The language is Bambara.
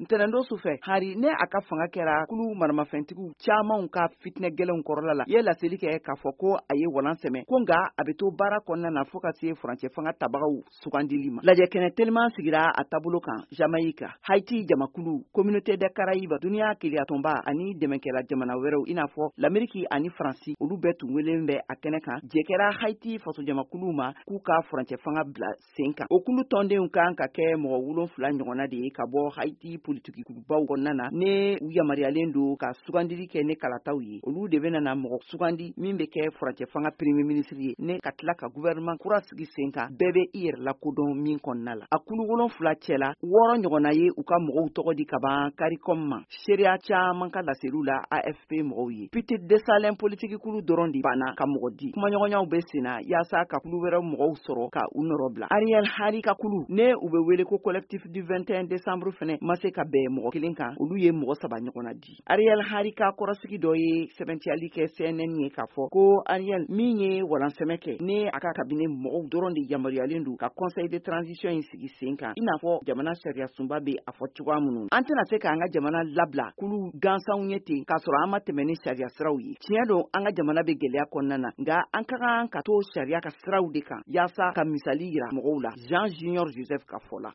ntɛnɛndo su fɛ hari ne a ka fanga kɛra kulu maramafɛntigiw camanw ka fitinɛ gɛlɛnw kɔrɔla la ye laseli kɛ k'a fɔ ko a ye walan sɛmɛ ko nga a bɛ to baara kɔnɔna na fo ka se furancɛ fanga tabagaw sugandili ma lajɛ kɛnɛ teliman sigira a taabolo kan Jamaïque Haïti jamakulu communauté des Caraïbes duniya keliyatonba ani dɛmɛkɛla jamana wɛrɛw i n'a fɔ l'Amérique ani Faransi olu bɛɛ tun welen bɛ a kɛnɛ kan jɛkɛra Haïti faso jamakulu ma k'u ka furancɛ fanga bila sen kan o kulu tɔndenw kan ka kɛ mɔgɔ 7 ɲɔgɔnna de ye ka bɔ Haïti politikikurubaw kɔnɔna na ne u yamariyalen do ka sugandili kɛ ne kalataw ye olu de bɛna na mɔgɔ sugandi min bɛ kɛ furancɛ fanga premier ministre ye ne ka tila ka gouvernement kura sigi sen kan bɛɛ bɛ i yɛrɛ lakodɔn min kɔnɔna la a kulu 7 cɛla 6 ɲɔgɔnna ye u ka mɔgɔw tɔgɔ di ka ban CARICOM ma seereya caman ka laseliw la AFP mɔgɔw ye Petite Desalins politikikulu dɔrɔn de banna ka mɔgɔ di kumaɲɔgɔnyaw bɛ senna yaasa ka kulu wɛrɛ mɔgɔw sɔrɔ ka u nɔrɔ bila Ariel Henry ka kulu ne u bɛ wele ko collectif du 21 décembre fɛnɛ ma se ka bɛn mɔgɔ kelen kan olu ye mɔgɔ 3 ɲɔgɔnna di Ariel Henry ka kɔrɔsigi dɔ ye sɛbɛntiyali kɛ CNN ye k'a fɔ ko Ariel min ye walansɛmɛ kɛ ne a ka cabinet mɔgɔw dɔrɔn de yamaruyalen do ka conseil de transition in sigi sen kan i n'a fɔ jamana sariya sunba bɛ a fɔ cogoya minnu an tɛna se k'an ka jamana labila kulu gansanw ye ten k'a sɔrɔ an ma tɛmɛ ni sariya siraw ye tiɲɛ don an ka jamana bɛ gɛlɛya kɔnɔna na nka an ka kan ka to sariya ka siraw de kan yaasa ka misali yira mɔgɔw la Jean Junior Joseph ka fɔ la